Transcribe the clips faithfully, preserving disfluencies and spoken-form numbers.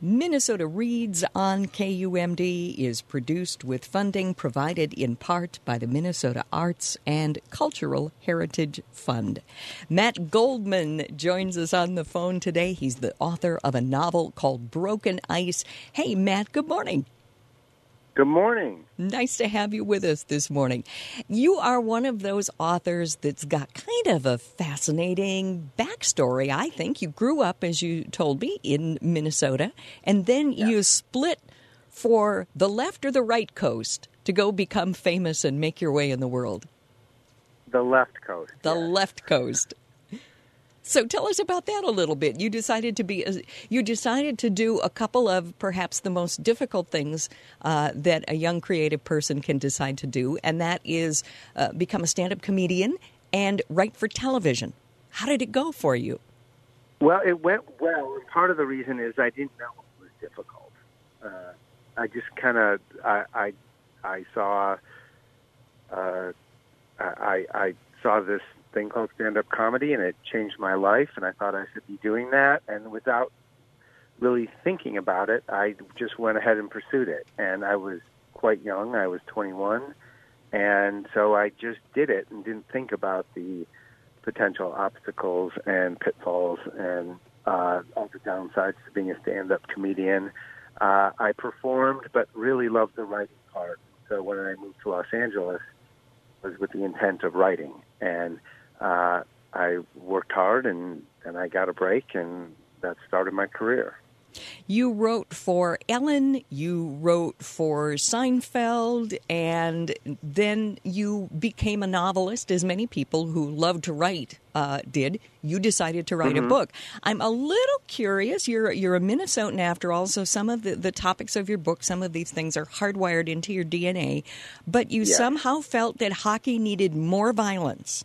Minnesota Reads on K U M D is produced with funding provided in part by the Minnesota Arts and Cultural Heritage Fund. Matt Goldman joins us on the phone today. He's the author of a novel called Broken Ice. Hey, Matt, good morning. Good morning. Nice to have you with us this morning. You are one of those authors that's got kind of a fascinating backstory, I think. You grew up, as you told me, in Minnesota, and then Yeah. you split for the left or the right coast to go become famous and make your way in the world. The left coast. The yes. left coast. So tell us about that a little bit. You decided to be, you decided to do a couple of perhaps the most difficult things uh, that a young creative person can decide to do, and that is uh, become a stand-up comedian and write for television. How did it go for you? Well, it went well, and part of the reason is I didn't know it was difficult. Uh, I just kind of, I, I, I saw, uh, I, I saw this thing called stand-up comedy, and it changed my life, and I thought I should be doing that. And without really thinking about it, I just went ahead and pursued it. And I was quite young. I was twenty-one. And so I just did it and didn't think about the potential obstacles and pitfalls and uh, all the downsides to being a stand-up comedian. Uh, I performed, but really loved the writing part. So when I moved to Los Angeles, it was with the intent of writing. And Uh, I worked hard, and, and I got a break, and that started my career. You wrote for Ellen, you wrote for Seinfeld, and then you became a novelist, as many people who love to write uh, did. You decided to write mm-hmm. a book. I'm a little curious. You're you're a Minnesotan after all, so some of the, the topics of your book, some of these things are hardwired into your D N A, but you yes. somehow felt that hockey needed more violence.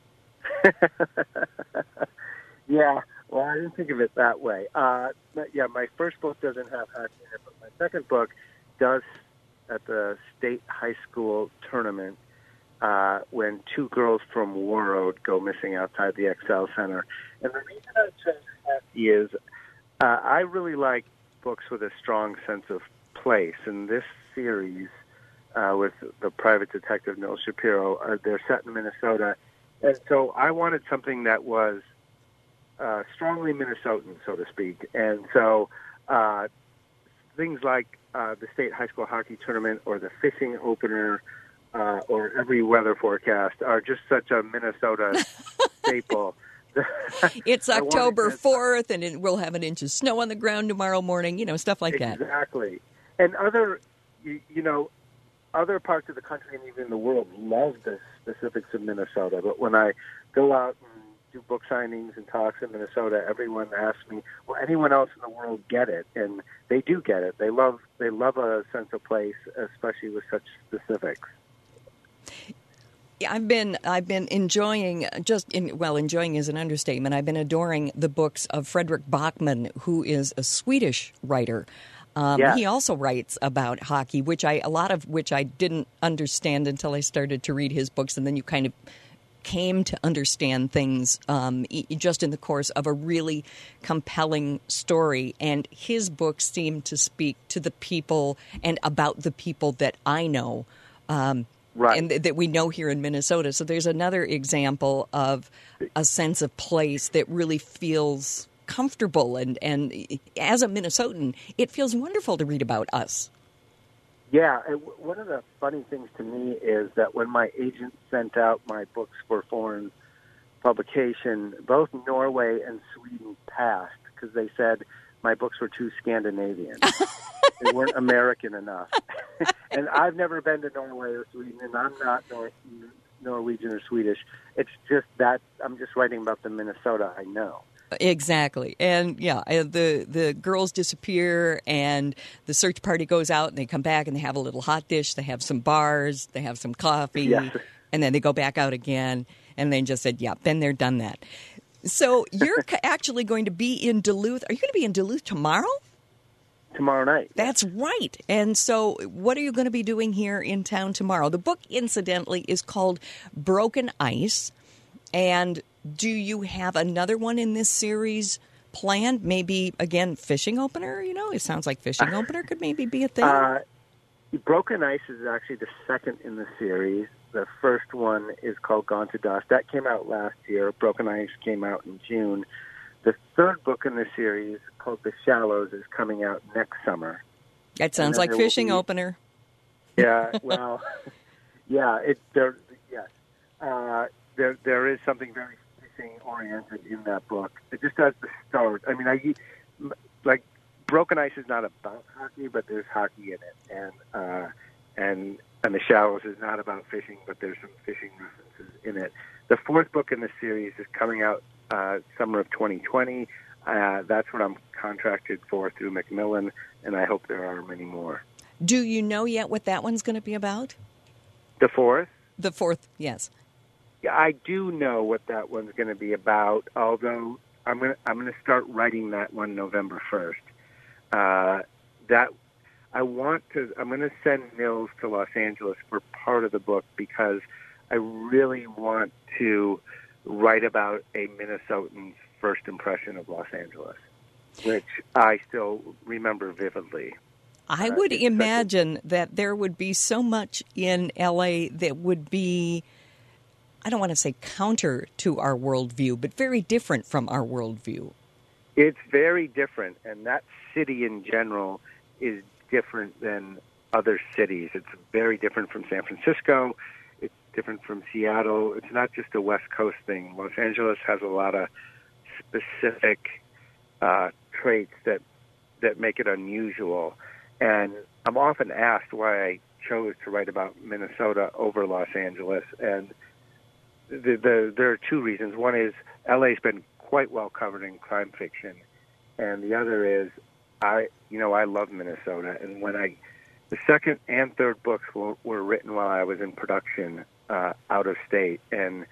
Yeah, well, I didn't think of it that way. Uh, but yeah, my first book doesn't have hockey in it, but my second book does at the state high school tournament uh, when two girls from Warroad go missing outside the Excel Center. And the reason I chose hockey is uh, I really like books with a strong sense of place. And this series uh, with the private detective Noel Shapiro, uh, they're set in Minnesota. And so I wanted something that was uh, strongly Minnesotan, so to speak. And so uh, things like uh, the state high school hockey tournament or the fishing opener uh, or every weather forecast are just such a Minnesota staple. It's October fourth, and it, we'll have an inch of snow on the ground tomorrow morning, you know, stuff like that. Exactly. And other, you, you know, other parts of the country and even the world love the specifics of Minnesota. But when I go out and do book signings and talks in Minnesota, everyone asks me, "Will anyone else in the world get it?" And they do get it. They love they love a sense of place, especially with such specifics. I've been I've been enjoying just in, well enjoying is an understatement. I've been adoring the books of Fredrik Backman, who is a Swedish writer. Um, yes. He also writes about hockey, which I a lot of which I didn't understand until I started to read his books, and then you kind of came to understand things um, just in the course of a really compelling story. And his books seem to speak to the people and about the people that I know. Um, Right. And th- that we know here in Minnesota. So there's another example of a sense of place that really feels comfortable. And, and as a Minnesotan, it feels wonderful to read about us. Yeah. And w- one of the funny things to me is that when my agent sent out my books for foreign publication, both Norway and Sweden passed because they said my books were too Scandinavian. They weren't American enough. And I've never been to Norway or Sweden, and I'm not Nor- Norwegian or Swedish. It's just that I'm just writing about the Minnesota I know. Exactly. And, yeah, the the girls disappear, and the search party goes out, and they come back, and they have a little hot dish. They have some bars. They have some coffee. Yes. And then they go back out again, and they just said, yeah, been there, done that. So you're actually going to be in Duluth. Are you going to be in Duluth tomorrow? Tomorrow night. That's right. And so what are you going to be doing here in town tomorrow? The book, incidentally, is called Broken Ice. And do you have another one in this series planned? Maybe, again, Fishing Opener? You know, it sounds like Fishing Opener could maybe be a thing. Uh, Broken Ice is actually the second in the series. The first one is called Gone to Dust. That came out last year. Broken Ice came out in June. The third book in the series, called The Shallows, is coming out next summer. That sounds like Fishing be, Opener. Yeah, well, yeah, it there. Yes, uh, there there is something very fishing oriented in that book. It just has the start. I mean, I like Broken Ice is not about hockey, but there's hockey in it, and uh, and and The Shallows is not about fishing, but there's some fishing references in it. The fourth book in the series is coming out uh, summer of twenty twenty. Uh, that's what I'm contracted for through Macmillan, and I hope there are many more. Do you know yet what that one's going to be about? The fourth? The fourth, yes. Yeah, I do know what that one's going to be about, although I'm going to, I'm going to start writing that one November first. Uh, that I want to. I'm going to send Nils to Los Angeles for part of the book because I really want to write about a Minnesotan's first impression of Los Angeles, which I still remember vividly. I uh, would imagine a, that there would be so much in L A that would be, I don't want to say counter to our worldview, but very different from our worldview. It's very different, and that city in general is different than other cities. It's very different from San Francisco. It's different from Seattle. It's not just a West Coast thing. Los Angeles has a lot of specific uh, traits that that make it unusual. And I'm often asked why I chose to write about Minnesota over Los Angeles. And the, the, there are two reasons. One is L A's been quite well covered in crime fiction, and the other is I, you know, I love Minnesota. And when I, the second and third books were, were written while I was in production uh, out of state, and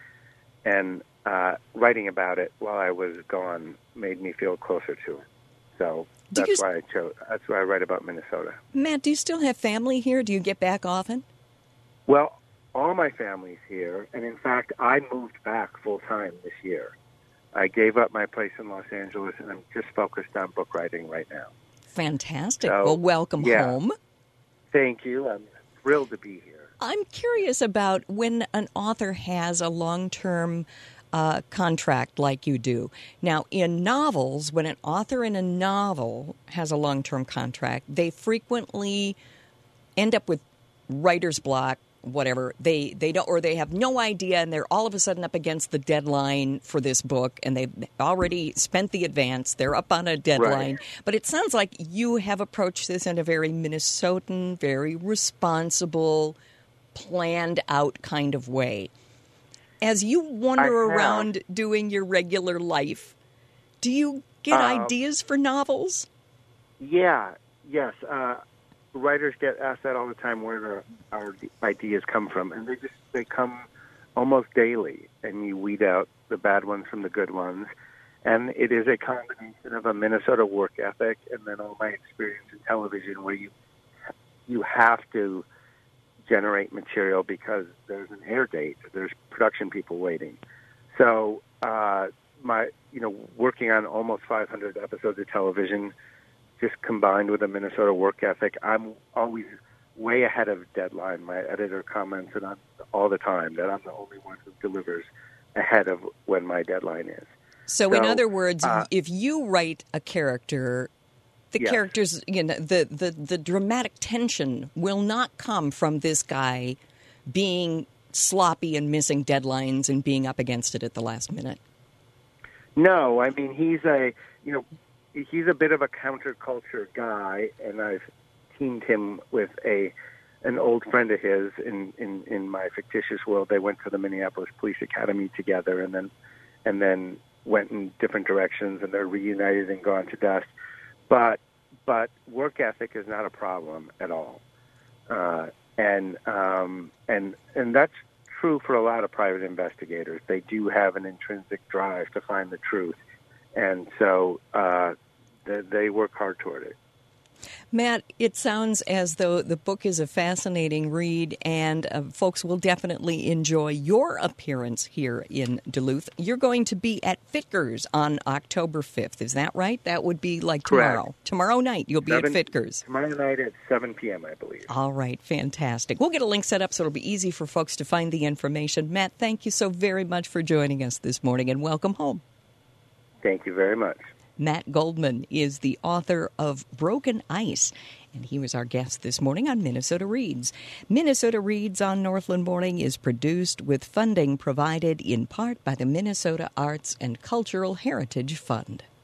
and uh, writing about it while I was gone made me feel closer to it. So that's you, why I chose. That's why I write about Minnesota. Matt, do you still have family here? Do you get back often? Well, all my family's here, and in fact, I moved back full time this year. I gave up my place in Los Angeles, and I'm just focused on book writing right now. Fantastic. So, well, welcome yeah. home. Thank you. I'm thrilled to be here. I'm curious about when an author has a long-term uh, contract like you do. Now, in novels, when an author in a novel has a long-term contract, they frequently end up with writer's block, whatever. They they don't, or they have no idea, and they're all of a sudden up against the deadline for this book, and they've already spent the advance. They're up on a deadline. Right. But it sounds like you have approached this in a very Minnesotan, very responsible, planned out kind of way. As you wander around doing your regular life, do you get uh, ideas for novels? Yeah, yes. Uh, writers get asked that all the time, where our ideas come from, and they just they come almost daily, and you weed out the bad ones from the good ones. And it is a combination of a Minnesota work ethic and then all my experience in television, where you you have to generate material because there's an air date, there's production people waiting. So uh, my you know working on almost five hundred episodes of television, just combined with a Minnesota work ethic, I'm always way ahead of deadline. My editor comments and I'm all the time that I'm the only one who delivers ahead of when my deadline is. So, so in other words, uh, if you write a character, the yes. characters, you know, the, the, the dramatic tension will not come from this guy being sloppy and missing deadlines and being up against it at the last minute. No, I mean, he's a, you know, he's a bit of a counterculture guy, and I've teamed him with a an old friend of his in, in, in my fictitious world. They went to the Minneapolis Police Academy together, and then and then went in different directions, and they're reunited and Gone to Dust. But but work ethic is not a problem at all, uh, and um, and and that's true for a lot of private investigators. They do have an intrinsic drive to find the truth. And so uh, they, they work hard toward it. Matt, it sounds as though the book is a fascinating read, and uh, folks will definitely enjoy your appearance here in Duluth. You're going to be at Fitkers on October fifth. Is that right? That would be like tomorrow. Correct. Tomorrow night you'll be Seven, at Fitkers. Tomorrow night at seven p.m., I believe. All right, fantastic. We'll get a link set up so it'll be easy for folks to find the information. Matt, thank you so very much for joining us this morning, and welcome home. Thank you very much. Matt Goldman is the author of Broken Ice, and he was our guest this morning on Minnesota Reads. Minnesota Reads on Northland Morning is produced with funding provided in part by the Minnesota Arts and Cultural Heritage Fund.